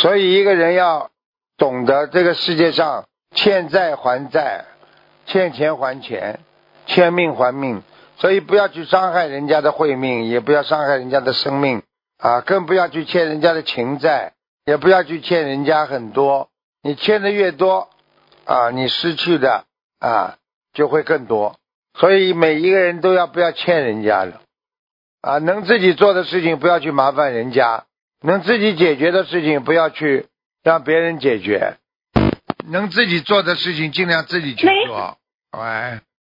所以一个人要懂得这个世界上欠债还债，欠钱还钱，欠命还命，所以不要去伤害人家的慧命，也不要伤害人家的生命啊，更不要去欠人家的情债，也不要去欠人家很多。你欠的越多啊，你失去的啊就会更多。所以每一个人都要不要欠人家的啊，能自己做的事情不要去麻烦人家，能自己解决的事情不要去让别人解决，能自己做的事情尽量自己去做。喂，